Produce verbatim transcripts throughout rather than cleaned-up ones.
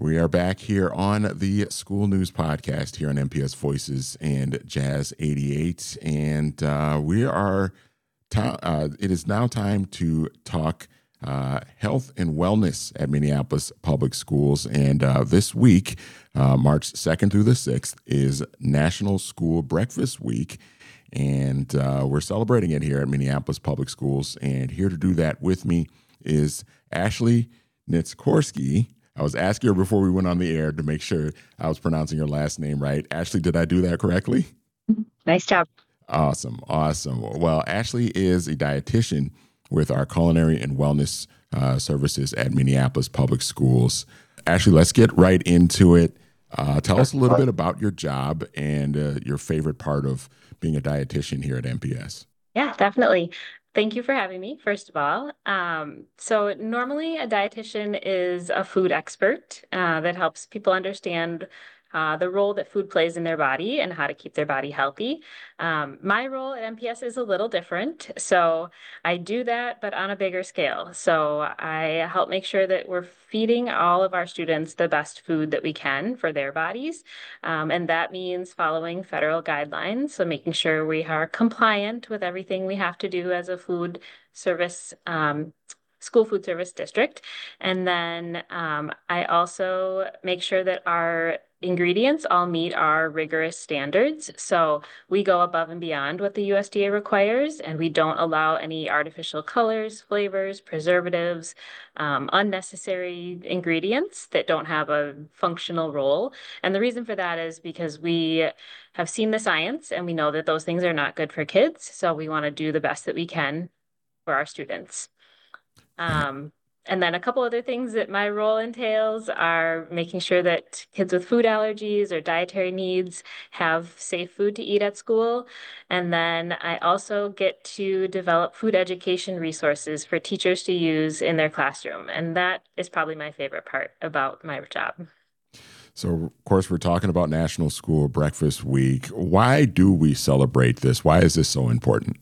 We are back here on the School News Podcast here on M P S Voices and Jazz eighty-eight. And uh, we are, ta- uh, it is now time to talk uh, health and wellness at Minneapolis Public Schools. And uh, this week, uh, March second through the sixth, is National School Breakfast Week. And uh, we're celebrating it here at Minneapolis Public Schools. And here to do that with me is Ashley Nitskorski. I was asking her before we went on the air to make sure I was pronouncing her last name right. Ashley, did I do that correctly? Nice job. Awesome. Awesome. Well, Ashley is a dietitian with our culinary and wellness uh, services at Minneapolis Public Schools. Ashley, let's get right into it. Uh, tell us a little bit about your job and uh, your favorite part of being a dietitian here at M P S. Yeah, definitely. Thank you for having me, first of all. Um, so normally a dietitian is a food expert uh, that helps people understand uh, the role that food plays in their body and how to keep their body healthy. Um, my role at M P S is a little different. So I do that, but on a bigger scale. So I help make sure that we're feeding all of our students the best food that we can for their bodies. Um, and that means following federal guidelines. So making sure we are compliant with everything we have to do as a food service um, school food service district. And then um, I also make sure that our ingredients all meet our rigorous standards. So we go above and beyond what the U S D A requires, and we don't allow any artificial colors, flavors, preservatives, um, unnecessary ingredients that don't have a functional role. And the reason for that is because we have seen the science and we know that those things are not good for kids. So we want to do the best that we can for our students. Um, and then a couple other things that my role entails are making sure that kids with food allergies or dietary needs have safe food to eat at school. And then I also get to develop food education resources for teachers to use in their classroom. And that is probably my favorite part about my job. So, of course, we're talking about National School Breakfast Week. Why do we celebrate this? Why is this so important?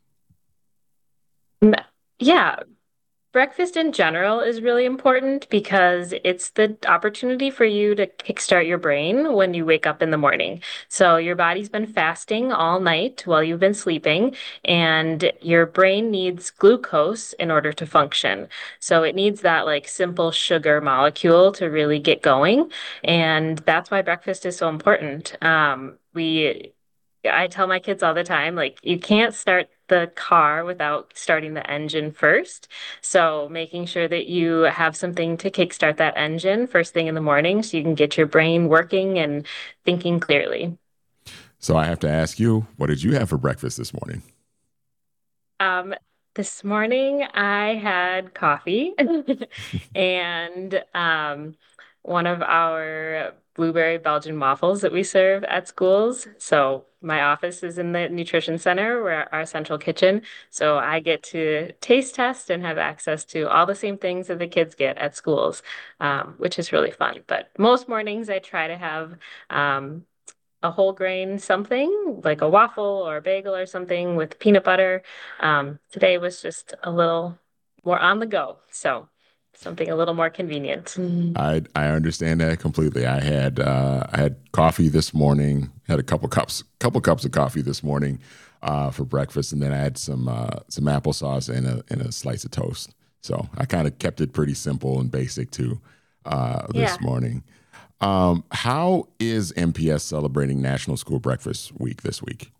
Yeah. Breakfast in general is really important because it's the opportunity for you to kickstart your brain when you wake up in the morning. So your body's been fasting all night while you've been sleeping, and your brain needs glucose in order to function. So it needs that like simple sugar molecule to really get going. And that's why breakfast is so important. Um, we I tell my kids all the time, like, you can't start the car without starting the engine first. So making sure that you have something to kickstart that engine first thing in the morning so you can get your brain working and thinking clearly. So I have to ask you, what did you have for breakfast this morning? Um, this morning I had coffee and um, one of our blueberry Belgian waffles that we serve at schools. So my office is in the nutrition center, where our central kitchen. So I get to taste test and have access to all the same things that the kids get at schools, um, which is really fun. But most mornings I try to have um, a whole grain something like a waffle or a bagel or something with peanut butter. Um, today was just a little more on the go. So something a little more convenient. Mm. I I understand that completely. I had uh, I had coffee this morning. Had a couple cups couple cups of coffee this morning uh, for breakfast, and then I had some uh, some applesauce and a and a slice of toast. So I kind of kept it pretty simple and basic too uh, this Yeah. morning. Um, how is M P S celebrating National School Breakfast Week this week?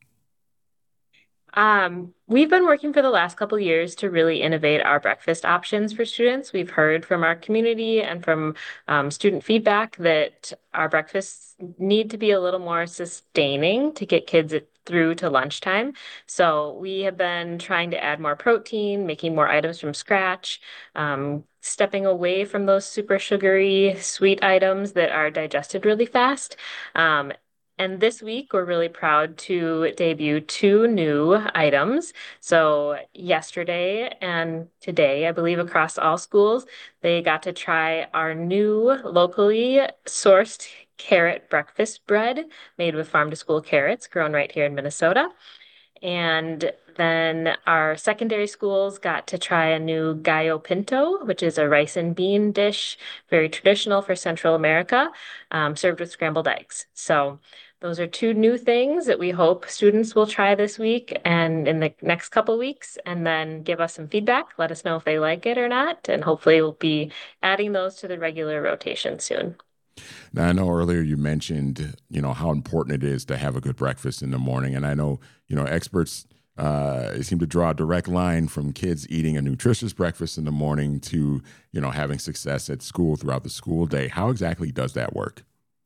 Um, we've been working for the last couple of years to really innovate our breakfast options for students. We've heard from our community and from um, student feedback that our breakfasts need to be a little more sustaining to get kids it- through to lunchtime. So we have been trying to add more protein, making more items from scratch, um, stepping away from those super sugary sweet items that are digested really fast. Um, and this week, we're really proud to debut two new items. So, yesterday and today, I believe across all schools, they got to try our new locally sourced carrot breakfast bread made with farm to school carrots grown right here in Minnesota. And then our secondary schools got to try a new gallo pinto, which is a rice and bean dish, very traditional for Central America, um, served with scrambled eggs. So those are two new things that we hope students will try this week and in the next couple weeks, and then give us some feedback. Let us know if they like it or not, and hopefully we'll be adding those to the regular rotation soon. Now, I know earlier you mentioned, you know, how important it is to have a good breakfast in the morning. And I know, you know, experts uh, seem to draw a direct line from kids eating a nutritious breakfast in the morning to, you know, having success at school throughout the school day. How exactly does that work?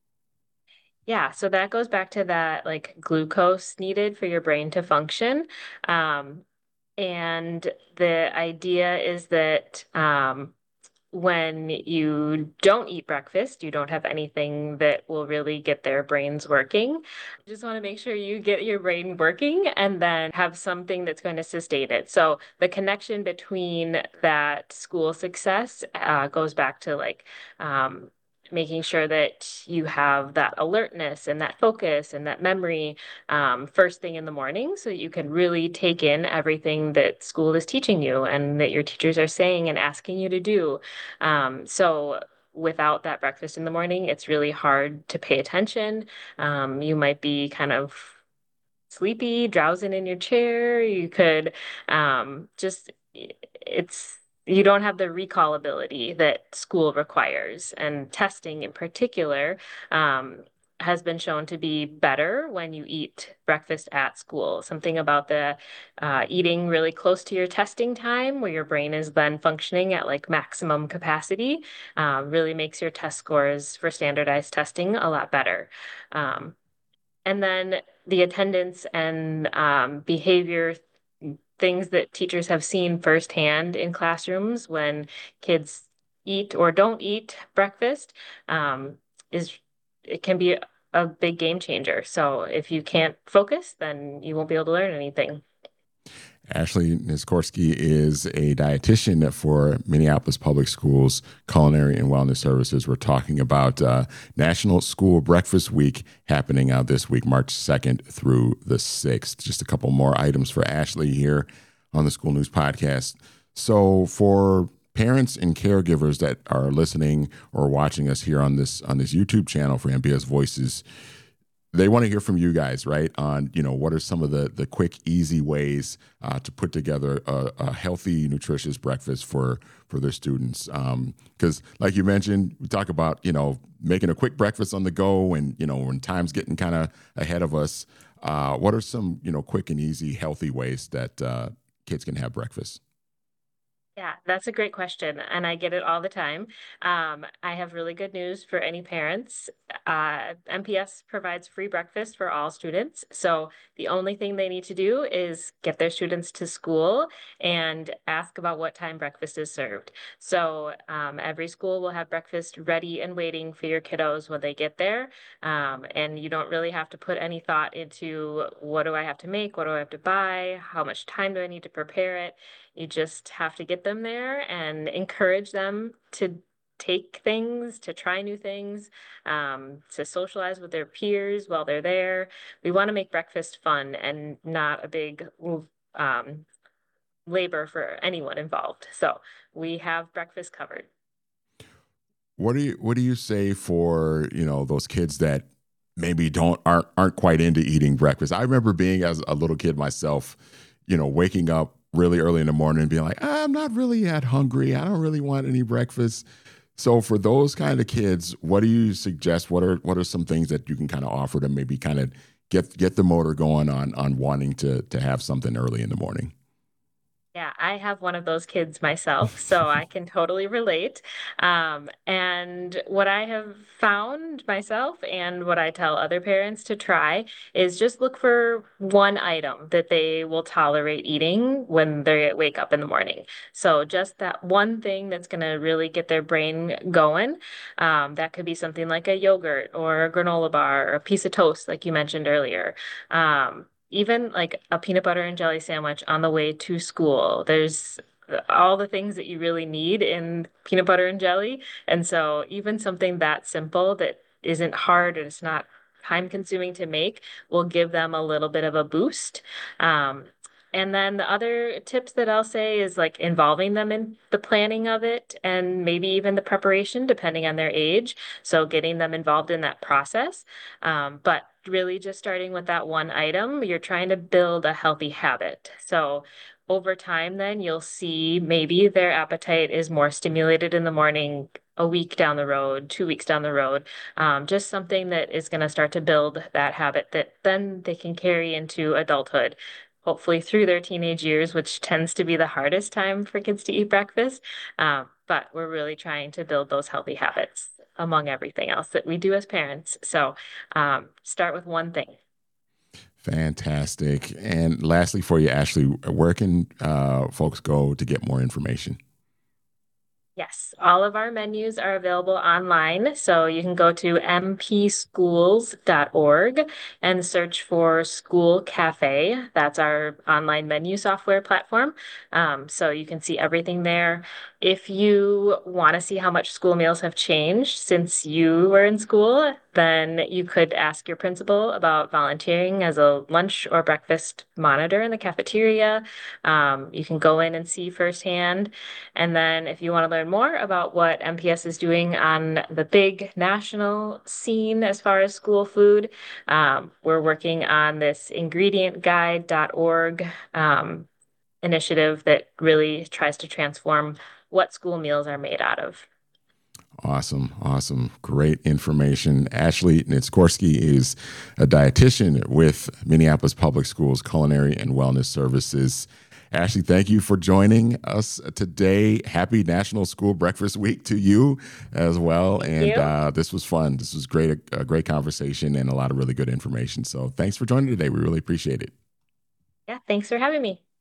Yeah, so that goes back to that like glucose needed for your brain to function. Um, and the idea is that um, when you don't eat breakfast, you don't have anything that will really get their brains working. You just want to make sure you get your brain working and then have something that's going to sustain it. So the connection between that school success uh, goes back to like um, making sure that you have that alertness and that focus and that memory um, first thing in the morning so that you can really take in everything that school is teaching you and that your teachers are saying and asking you to do. Um, so without that breakfast in the morning, it's really hard to pay attention. Um, you might be kind of sleepy, drowsing in your chair. You could um, just, it's, you don't have the recall ability that school requires. And testing in particular um, has been shown to be better when you eat breakfast at school. Something about the uh, eating really close to your testing time, where your brain is then functioning at like maximum capacity, uh, really makes your test scores for standardized testing a lot better. Um, and then the attendance and um, behavior things that teachers have seen firsthand in classrooms when kids eat or don't eat breakfast um, is it can be a big game changer. So if you can't focus, then you won't be able to learn anything. Ashley Niskorski is a dietitian for Minneapolis Public Schools Culinary and Wellness Services. We're talking about uh, National School Breakfast Week happening out this week, March second through the sixth. Just a couple more items for Ashley here on the School News Podcast. So for parents and caregivers that are listening or watching us here on this on this YouTube channel for M P S Voices, they want to hear from you guys, right? On, you know, what are some of the the quick, easy ways uh, to put together a, a healthy, nutritious breakfast for for their students? Because, um, like you mentioned, we talk about, you know, making a quick breakfast on the go, and you know, when time's getting kind of ahead of us. Uh, what are some, you know, quick and easy, healthy ways that uh, kids can have breakfast? Yeah, that's a great question, and I get it all the time. Um, I have really good news for any parents. Uh, M P S provides free breakfast for all students, so the only thing they need to do is get their students to school and ask about what time breakfast is served. So um, every school will have breakfast ready and waiting for your kiddos when they get there, um, and you don't really have to put any thought into what do I have to make, what do I have to buy, how much time do I need to prepare it. You just have to get them there and encourage them to take things, to try new things, um, to socialize with their peers while they're there. We want to make breakfast fun and not a big um, labor for anyone involved. So we have breakfast covered. What do you what do you say for, you know, those kids that maybe don't aren't aren't quite into eating breakfast? I remember being as a little kid myself, you know, waking up really early in the morning and being like, I'm not really that hungry. I don't really want any breakfast. So for those kind of kids, what do you suggest? What are what are some things that you can kind of offer to maybe kind of get get the motor going on on wanting to to have something early in the morning? Yeah, I have one of those kids myself, so I can totally relate. Um, and what I have found myself and what I tell other parents to try is just look for one item that they will tolerate eating when they wake up in the morning. So just that one thing that's going to really get their brain going. Um, that could be something like a yogurt or a granola bar or a piece of toast, like you mentioned earlier. Um, even like a peanut butter and jelly sandwich on the way to school. There's all the things that you really need in peanut butter and jelly. And so even something that simple that isn't hard and it's not time consuming to make will give them a little bit of a boost. Um, and then the other tips that I'll say is like involving them in the planning of it and maybe even the preparation, depending on their age. So getting them involved in that process. Um, but really just starting with that one item, you're trying to build a healthy habit. So over time, then you'll see maybe their appetite is more stimulated in the morning, a week down the road, two weeks down the road. Um, just something that is going to start to build that habit that then they can carry into adulthood, hopefully through their teenage years, which tends to be the hardest time for kids to eat breakfast. Um, but we're really trying to build those healthy habits among everything else that we do as parents. So um, start with one thing. Fantastic. And lastly, for you, Ashley, where can uh, folks go to get more information? Yes, all of our menus are available online. So you can go to m p schools dot org and search for School Cafe. That's our online menu software platform. Um, so you can see everything there. If you want to see how much school meals have changed since you were in school, then you could ask your principal about volunteering as a lunch or breakfast monitor in the cafeteria. Um, you can go in and see firsthand. And then if you want to learn more about what M P S is doing on the big national scene as far as school food, um, we're working on this ingredient guide dot org um, initiative that really tries to transform what school meals are made out of. Awesome. Awesome. Great information. Ashley Nitskorsky is a dietitian with Minneapolis Public Schools Culinary and Wellness Services. Ashley, thank you for joining us today. Happy National School Breakfast Week to you as well. Thank and you. uh, this was fun. This was great, a great conversation and a lot of really good information. So thanks for joining today. We really appreciate it. Yeah, thanks for having me.